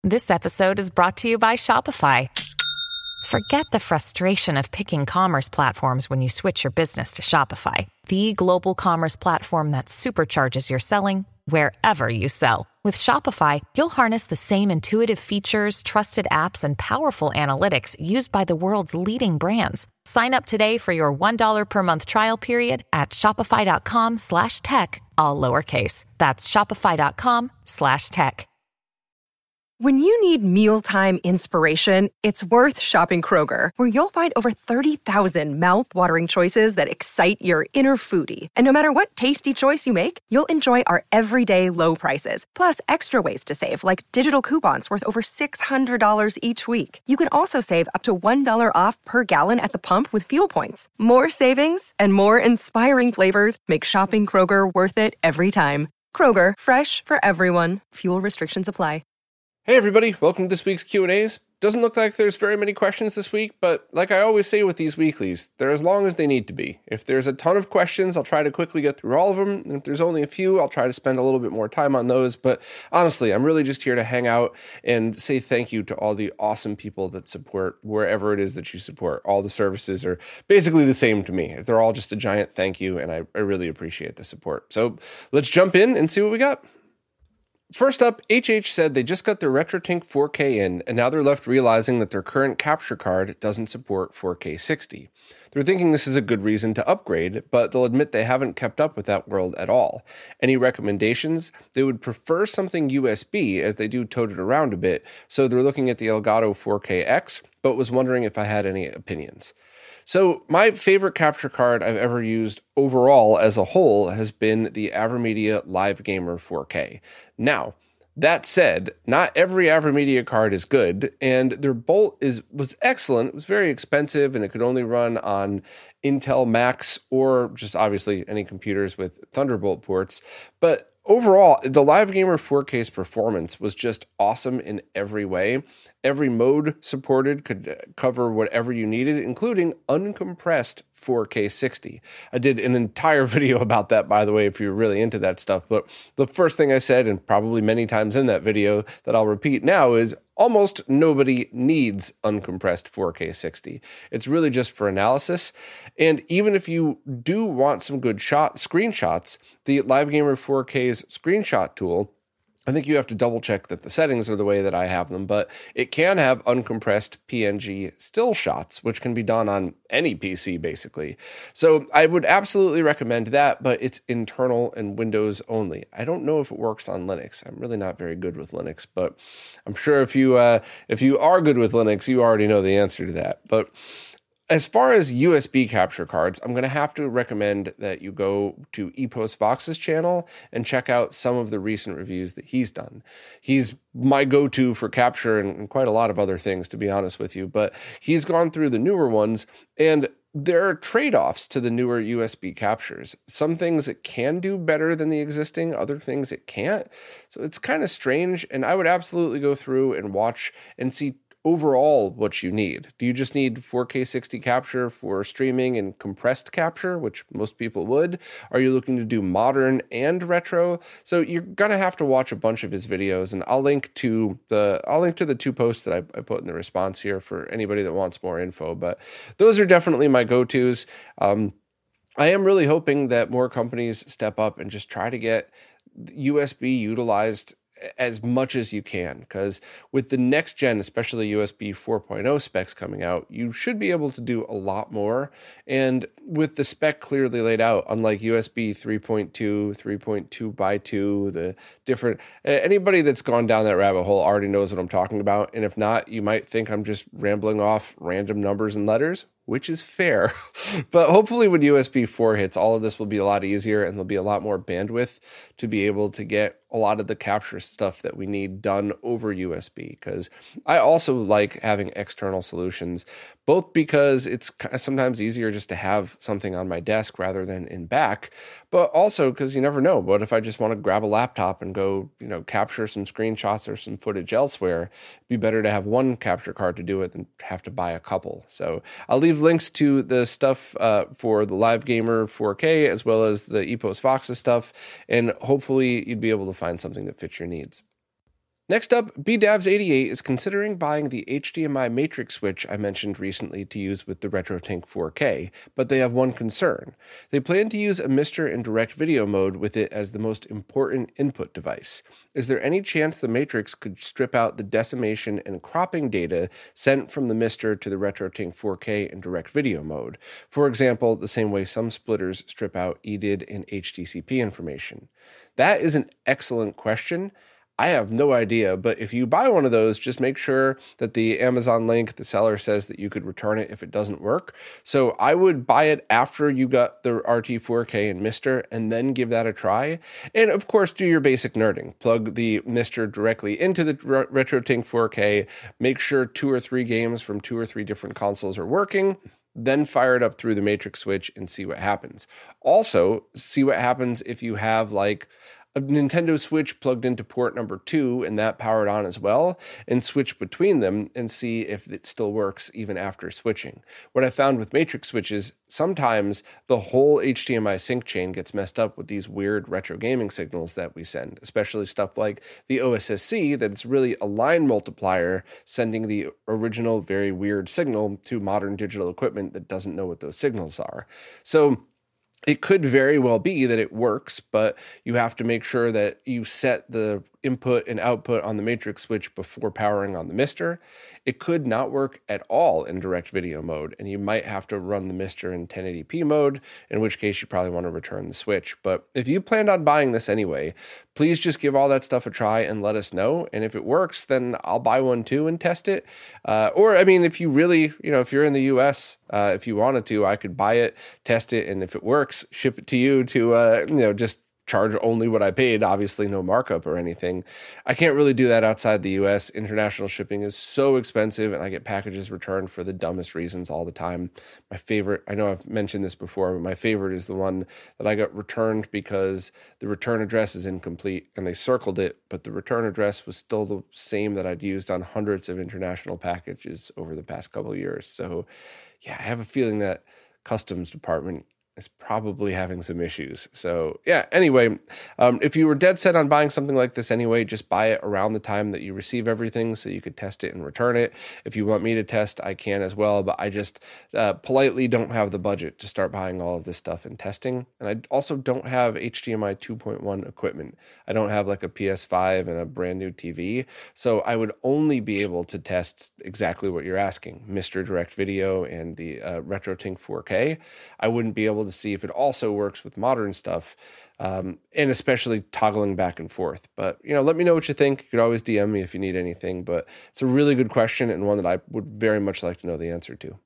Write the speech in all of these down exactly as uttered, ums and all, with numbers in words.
This episode is brought to you by Shopify. Forget the frustration of picking commerce platforms when you switch your business to Shopify, the global commerce platform that supercharges your selling wherever you sell. With Shopify, you'll harness the same intuitive features, trusted apps, and powerful analytics used by the world's leading brands. Sign up today for your one dollar per month trial period at shopify.com slash tech, all lowercase. That's shopify.com slash tech. When you need mealtime inspiration, it's worth shopping Kroger, where you'll find over thirty thousand mouth-watering choices that excite your inner foodie. And no matter what tasty choice you make, you'll enjoy our everyday low prices, plus extra ways to save, like digital coupons worth over six hundred dollars each week. You can also save up to one dollar off per gallon at the pump with fuel points. More savings and more inspiring flavors make shopping Kroger worth it every time. Kroger, fresh for everyone. Fuel restrictions apply. Hey everybody, welcome to this week's Q and A's. Doesn't look like there's very many questions this week, but like I always say with these weeklies, they're as long as they need to be. If there's a ton of questions, I'll try to quickly get through all of them, and if there's only a few, I'll try to spend a little bit more time on those. But honestly, I'm really just here to hang out and say thank you to all the awesome people that support wherever it is that you support. All the services are basically the same to me. They're all just a giant thank you, and I, I really appreciate the support. So let's jump in and see what we got. First up, H H said they just got their RetroTink four K in, and now they're left realizing that their current capture card doesn't support four K sixty. They're thinking this is a good reason to upgrade, but they'll admit they haven't kept up with that world at all. Any recommendations? They would prefer something U S B, as they do tote it around a bit, so they're looking at the Elgato four K X, but was wondering if I had any opinions. So my favorite capture card I've ever used overall as a whole has been the AverMedia Live Gamer four K. Now, that said, not every AverMedia card is good, and their Bolt is was excellent. It was very expensive, and it could only run on Intel Macs or just obviously any computers with Thunderbolt ports. But overall, the Live Gamer four K's performance was just awesome in every way. Every mode supported could cover whatever you needed, including uncompressed four K sixty. I did an entire video about that, by the way, if you're really into that stuff. But the first thing I said, and probably many times in that video that I'll repeat now, is almost nobody needs uncompressed four K sixty. It's really just for analysis. And even if you do want some good shot screenshots, the Live Gamer four K's screenshot tool, I think you have to double check that the settings are the way that I have them, but it can have uncompressed P N G still shots, which can be done on any P C basically. So I would absolutely recommend that, but it's internal and Windows only. I don't know if it works on Linux. I'm really not very good with Linux, but I'm sure if you uh, if you are good with Linux, you already know the answer to that. But as far as U S B capture cards, I'm going to have to recommend that you go to Epos Vox's channel and check out some of the recent reviews that he's done. He's my go-to for capture and, and quite a lot of other things, to be honest with you, but he's gone through the newer ones, and there are trade-offs to the newer U S B captures. Some things it can do better than the existing, other things it can't. So it's kind of strange, and I would absolutely go through and watch and see overall what you need. Do you just need four K sixty capture for streaming and compressed capture, which most people would? Are you looking to do modern and retro? So you're gonna have to watch a bunch of his videos, and I'll link to the I'll link to the two posts that I, I put in the response here for anybody that wants more info. But those are definitely my go-tos. Um, I am really hoping that more companies step up and just try to get U S B utilized as much as you can, because with the next gen, especially U S B four point oh specs coming out, you should be able to do a lot more. And with the spec clearly laid out, unlike U S B three point two, three point two by two, the different, anybody that's gone down that rabbit hole already knows what I'm talking about. And if not, you might think I'm just rambling off random numbers and letters, which is fair. But hopefully when U S B four hits, all of this will be a lot easier, and there'll be a lot more bandwidth to be able to get a lot of the capture stuff that we need done over U S B. Because I also like having external solutions, both because it's sometimes easier just to have something on my desk rather than in back, but also because you never know. What if I just want to grab a laptop and go, you know, capture some screenshots or some footage elsewhere? It'd be better to have one capture card to do it than have to buy a couple. So I'll leave links to the stuff uh, for the Live Gamer four K as well as the Epos Vox's stuff, and hopefully you'd be able to find something that fits your needs. Next up, B Dabs eighty-eight is considering buying the H D M I matrix switch I mentioned recently to use with the RetroTink four K, but they have one concern. They plan to use a Mister in direct video mode with it as the most important input device. Is there any chance the matrix could strip out the decimation and cropping data sent from the Mister to the RetroTink four K in direct video mode? For example, the same way some splitters strip out E D I D and H D C P information. That is an excellent question. I have no idea, but if you buy one of those, just make sure that the Amazon link, the seller says that you could return it if it doesn't work. So I would buy it after you got the R T four K and Mister and then give that a try. And of course, do your basic nerding. Plug the Mister directly into the RetroTink four K. Make sure two or three games from two or three different consoles are working. Then fire it up through the matrix switch and see what happens. Also, see what happens if you have like a Nintendo Switch plugged into port number two and that powered on as well, and switch between them and see if it still works even after switching. What I found with matrix switches, sometimes the whole H D M I sync chain gets messed up with these weird retro gaming signals that we send, especially stuff like the O S S C, that it's really a line multiplier sending the original very weird signal to modern digital equipment that doesn't know what those signals are. So it could very well be that it works, but you have to make sure that you set the input and output on the matrix switch before powering on the Mister. It could not work at all in direct video mode, and you might have to run the Mister in ten eighty p mode, in which case you probably want to return the switch. But if you planned on buying this anyway, please just give all that stuff a try and let us know. And if it works, then I'll buy one too and test it. Uh, or, I mean, if you really, you know, if you're in the U S, uh, if you wanted to, I could buy it, test it, and if it works, ship it to you to, uh, you know, just charge only what I paid, obviously no markup or anything. I can't really do that outside the U S. International shipping is so expensive, and I get packages returned for the dumbest reasons all the time. My favorite, I know I've mentioned this before, but my favorite is the one that I got returned because the return address is incomplete, and they circled it, but the return address was still the same that I'd used on hundreds of international packages over the past couple of years. So yeah, I have a feeling that customs department is probably having some issues. So yeah, anyway, um, if you were dead set on buying something like this anyway, just buy it around the time that you receive everything so you could test it and return it. If you want me to test, I can as well, but I just uh, politely don't have the budget to start buying all of this stuff and testing. And I also don't have H D M I two point one equipment. I don't have like a P S five and a brand new T V. So I would only be able to test exactly what you're asking, Mister Direct Video and the uh, RetroTink four K. I wouldn't be able to see if it also works with modern stuff, um, and especially toggling back and forth. But, you know, let me know what you think. You could always D M me if you need anything, but it's a really good question and one that I would very much like to know the answer to.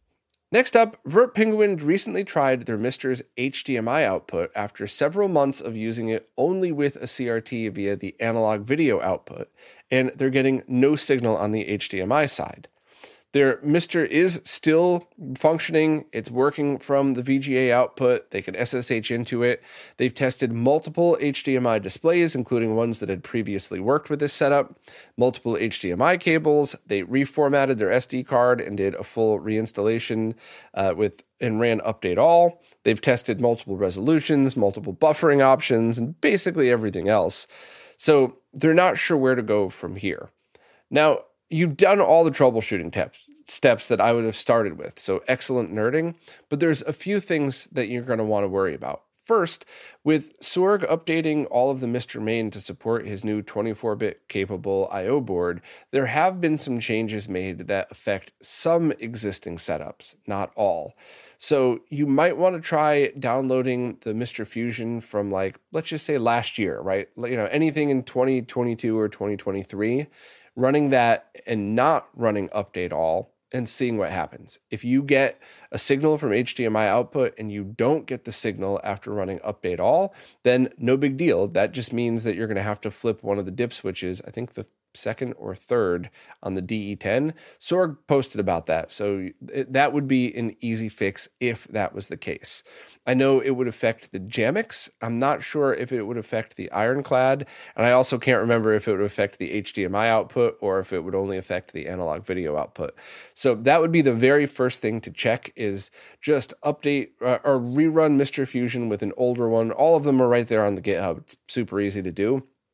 Next up, Vert Penguin recently tried their Mister's H D M I output after several months of using it only with a C R T via the analog video output, and they're getting no signal on the H D M I side. Their Mister is still functioning. It's working from the V G A output. They can S S H into it. They've tested multiple H D M I displays, including ones that had previously worked with this setup, multiple H D M I cables. They reformatted their S D card and did a full reinstallation uh, with and ran update all. They've tested multiple resolutions, multiple buffering options, and basically everything else. So they're not sure where to go from here. Now, you've done all the troubleshooting teps, steps that I would have started with, so excellent nerding, but there's a few things that you're going to want to worry about. First, with Sorg updating all of the Mister Main to support his new twenty-four bit capable I O board, there have been some changes made that affect some existing setups, not all. So you might want to try downloading the Mister Fusion from, like, let's just say last year, right? You know, anything in twenty twenty-two or twenty twenty-three, running that and not running update all and seeing what happens. If you get a signal from H D M I output and you don't get the signal after running update all, then no big deal. That just means that you're going to have to flip one of the dip switches, I think the second or third on the D E ten. Sorg posted about that, so it, that would be an easy fix if that was the case. I know it would affect the Jamix. I'm not sure if it would affect the Ironclad, and I also can't remember if it would affect the H D M I output or if it would only affect the analog video output. So that would be the very first thing to check, is just update uh, or rerun Mister Fusion with an older one. All of them are right there on the GitHub. It's super easy to do.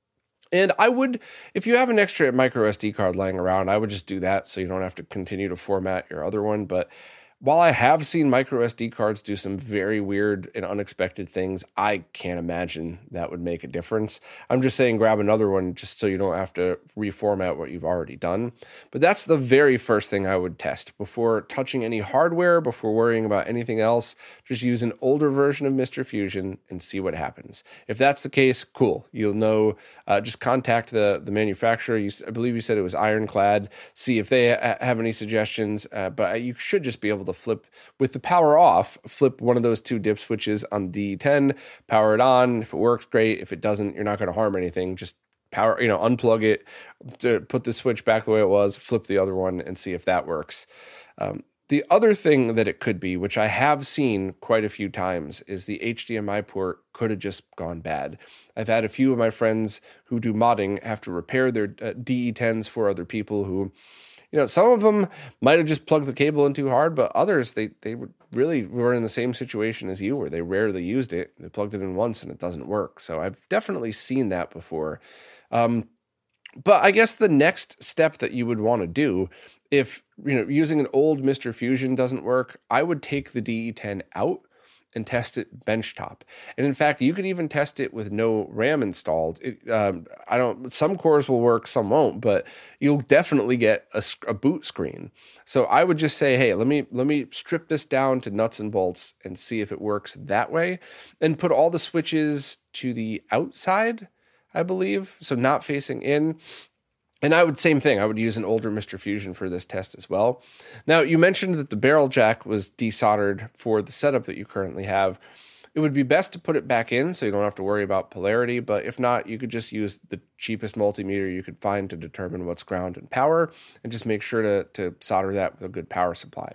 And I would, if you have an extra micro S D card lying around, I would just do that so you don't have to continue to format your other one. But while I have seen micro S D cards do some very weird and unexpected things, I can't imagine that would make a difference. I'm just saying grab another one just so you don't have to reformat what you've already done. But that's the very first thing I would test. Before touching any hardware, before worrying about anything else, just use an older version of Mister Fusion and see what happens. If that's the case, cool. You'll know, uh, just contact the, the manufacturer. You, I believe you said it was Ironclad. See if they ha- have any suggestions, uh, but you should just be able to flip with the power off, flip one of those two dip switches on D E ten, power it on. If it works, great. If it doesn't, you're not going to harm anything. Just power, you know, unplug it, to put the switch back the way it was, flip the other one and see if that works. Um, the other thing that it could be, which I have seen quite a few times, is the H D M I port could have just gone bad. I've had a few of my friends who do modding have to repair their uh, D E tens for other people who, you know, some of them might have just plugged the cable in too hard, but others, they they really were in the same situation as you, where they rarely used it. They plugged it in once and it doesn't work. So I've definitely seen that before. Um, but I guess the next step that you would want to do, if, you know, using an old Mister Fusion doesn't work, I would take the D E ten out and test it benchtop. And in fact, you could even test it with no RAM installed. It, um, I don't, some cores will work, some won't, but you'll definitely get a, a boot screen. So I would just say, hey, let me, let me strip this down to nuts and bolts and see if it works that way, and put all the switches to the outside, I believe. So not facing in. And I would, same thing, I would use an older Mister Fusion for this test as well. Now, you mentioned that the barrel jack was desoldered for the setup that you currently have. It would be best to put it back in so you don't have to worry about polarity, but if not, you could just use the cheapest multimeter you could find to determine what's ground and power, and just make sure to, to solder that with a good power supply.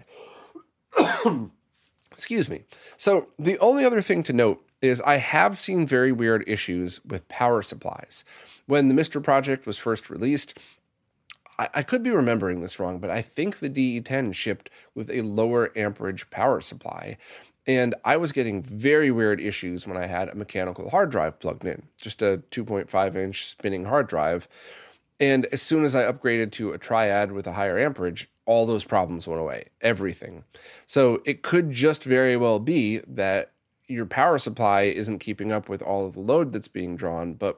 Excuse me. So the only other thing to note is I have seen very weird issues with power supplies. When the Mister Project was first released, I, I could be remembering this wrong, but I think the D E ten shipped with a lower amperage power supply. And I was getting very weird issues when I had a mechanical hard drive plugged in, just a two point five inch spinning hard drive. And as soon as I upgraded to a Triad with a higher amperage, all those problems went away, everything. So it could just very well be that your power supply isn't keeping up with all of the load that's being drawn, but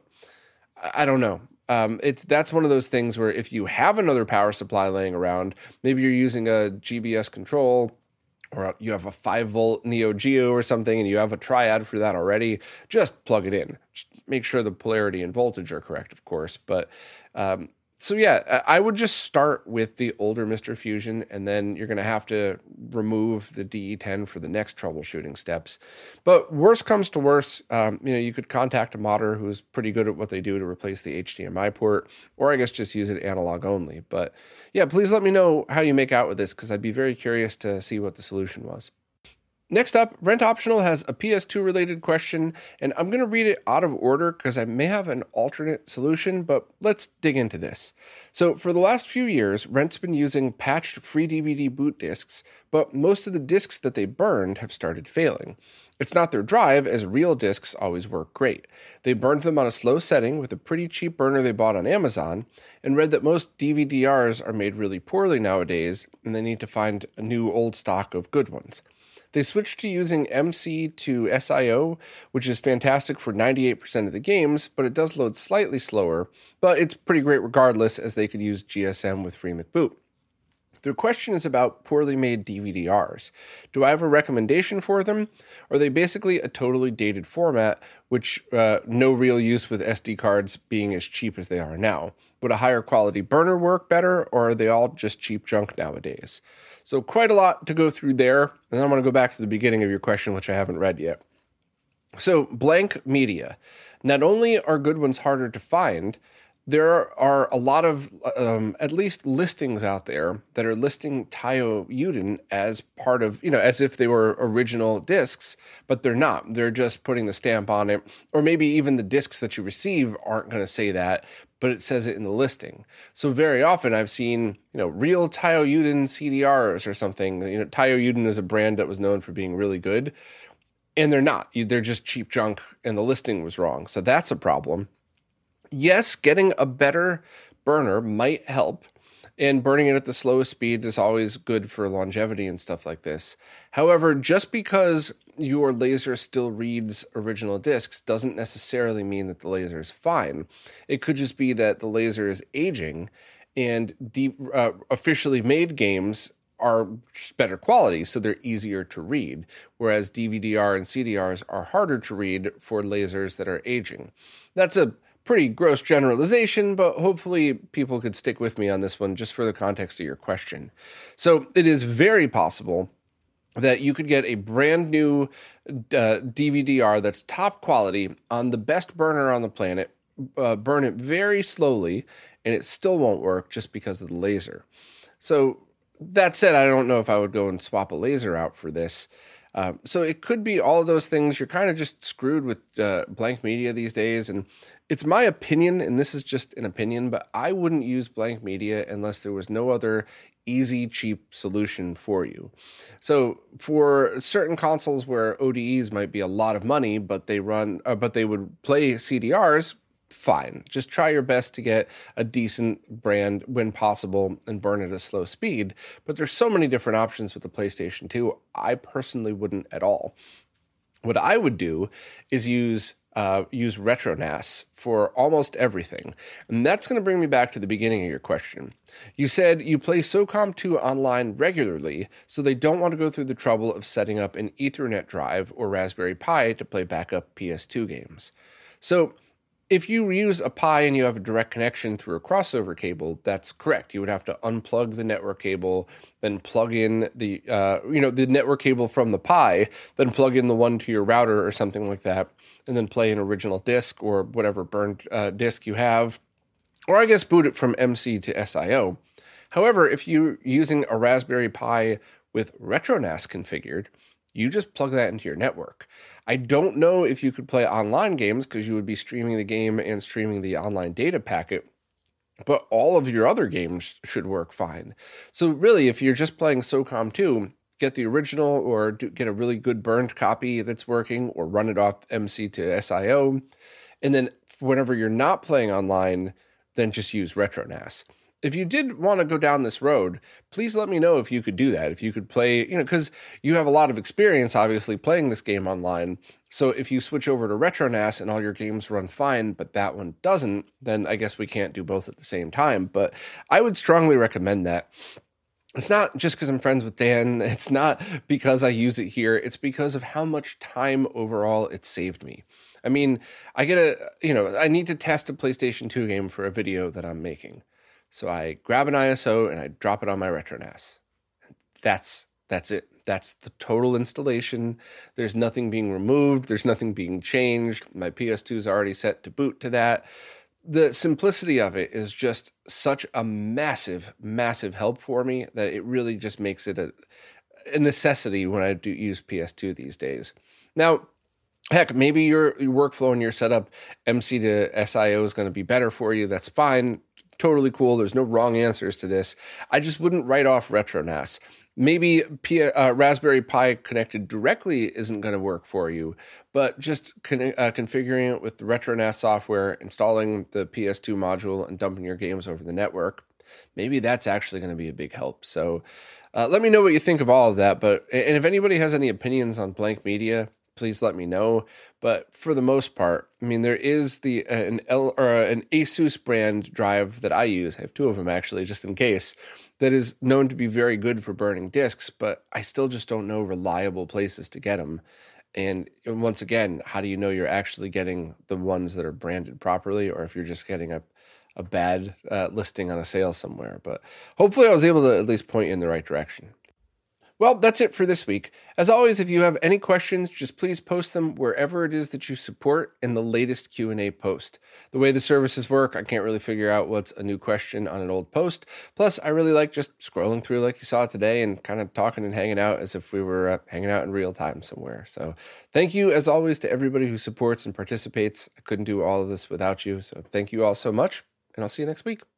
I don't know. Um, it's that's one of those things where if you have another power supply laying around, maybe you're using a G B S control, or you have a five volt Neo Geo or something, and you have a Triad for that already, just plug it in. Just make sure the polarity and voltage are correct, of course. But um, so yeah, I would just start with the older Mister Fusion, and then you're going to have to remove the D E ten for the next troubleshooting steps. But worst comes to worst, um, you know, you could contact a modder who's pretty good at what they do to replace the H D M I port, or I guess just use it analog only. But yeah, please let me know how you make out with this, because I'd be very curious to see what the solution was. Next up, Rent Optional has a P S two related question, and I'm going to read it out of order because I may have an alternate solution, but let's dig into this. So for the last few years, Rent's been using patched free D V D boot discs, but most of the discs that they burned have started failing. It's not their drive, as real discs always work great. They burned them on a slow setting with a pretty cheap burner they bought on Amazon, and read that most D V D Rs are made really poorly nowadays, and they need to find a new old stock of good ones. They switched to using M C to S I O, which is fantastic for ninety-eight percent of the games, but it does load slightly slower, but it's pretty great regardless, as they could use G S M with FreeMcBoot. Their question is about poorly made D V D Rs. Do I have a recommendation for them? Are they basically a totally dated format, which uh, no real use with S D cards being as cheap as they are now? Would a higher quality burner work better, or are they all just cheap junk nowadays? So quite a lot to go through there, and then I'm going to go back to the beginning of your question, which I haven't read yet. So Blank Media. Not only are good ones harder to find, there are a lot of, um, at least listings out there that are listing Taiyo Yuden as part of, you know, as if they were original discs, but they're not. They're just putting the stamp on it, or maybe even the discs that you receive aren't going to say that, but it says it in the listing. So very often I've seen, you know, real Taiyo Yuden C D Rs or something. You know, Taiyo Yuden is a brand that was known for being really good, and they're not. They're just cheap junk, and the listing was wrong. So that's a problem. Yes, getting a better burner might help, and burning it at the slowest speed is always good for longevity and stuff like this. However, just because your laser still reads original discs doesn't necessarily mean that the laser is fine. It could just be that the laser is aging, and deep, uh, officially made games are just better quality, so they're easier to read, whereas D V D R and C D Rs are harder to read for lasers that are aging. That's a pretty gross generalization, but hopefully people could stick with me on this one just for the context of your question. So it is very possible that you could get a brand new uh, D V D R that's top quality on the best burner on the planet, uh, burn it very slowly, and it still won't work just because of the laser. So that said, I don't know if I would go and swap a laser out for this. Uh, so it could be all of those things. You're kind of just screwed with uh, blank media these days. And it's my opinion, and this is just an opinion, but I wouldn't use blank media unless there was no other easy, cheap solution for you. So for certain consoles where O D Es might be a lot of money, but they run, uh, but they would play C D Rs, fine. Just try your best to get a decent brand when possible and burn at a slow speed. But there's so many different options with the PlayStation two. I personally wouldn't at all. What I would do is use uh, use RetroNAS for almost everything. And that's going to bring me back to the beginning of your question. You said you play SOCOM two online regularly, so they don't want to go through the trouble of setting up an Ethernet drive or Raspberry Pi to play backup P S two games. So if you use a Pi and you have a direct connection through a crossover cable, that's correct. You would have to unplug the network cable, then plug in the, uh, you know, the network cable from the Pi, then plug in the one to your router or something like that, and then play an original disk or whatever burned uh, disk you have, or I guess boot it from M C to S I O. However, if you're using a Raspberry Pi with RetroNAS configured, you just plug that into your network. I don't know if you could play online games because you would be streaming the game and streaming the online data packet, but all of your other games should work fine. So really, if you're just playing SOCOM two, get the original or do, get a really good burned copy that's working, or run it off M C to S I O. And then whenever you're not playing online, then just use RetroNAS. If you did want to go down this road, please let me know if you could do that. If you could play, you know, because you have a lot of experience, obviously, playing this game online. So if you switch over to RetroNAS and all your games run fine, but that one doesn't, then I guess we can't do both at the same time. But I would strongly recommend that. It's not just because I'm friends with Dan. It's not because I use it here. It's because of how much time overall it saved me. I mean, I get a, you know, I need to test a PlayStation two game for a video that I'm making. So I grab an I S O and I drop it on my RetroNAS. That's that's it. That's the total installation. There's nothing being removed. There's nothing being changed. My P S two is already set to boot to that. The simplicity of it is just such a massive, massive help for me that it really just makes it a, a necessity when I do use P S two these days. Now, heck, maybe your, your workflow and your setup, M C to S I O is going to be better for you. That's fine. Totally cool. There's no wrong answers to this. I just wouldn't write off RetroNAS. Maybe P- uh, Raspberry Pi connected directly isn't going to work for you, but just con- uh, configuring it with the RetroNAS software, installing the P S two module, and dumping your games over the network, maybe that's actually going to be a big help. So uh, let me know what you think of all of that. But and if anybody has any opinions on blank media, please let me know. But for the most part, I mean, there is the uh, an L or uh, an Asus brand drive that I use. I have two of them actually, just in case, that is known to be very good for burning discs, but I still just don't know reliable places to get them. And once again, how do you know you're actually getting the ones that are branded properly, or if you're just getting a a bad uh, listing on a sale somewhere? But hopefully I was able to at least point you in the right direction. Well, that's it for this week. As always, if you have any questions, just please post them wherever it is that you support in the latest Q and A post. The way the services work, I can't really figure out what's a new question on an old post. Plus, I really like just scrolling through like you saw today and kind of talking and hanging out as if we were uh, hanging out in real time somewhere. So thank you, as always, to everybody who supports and participates. I couldn't do all of this without you. So thank you all so much, and I'll see you next week.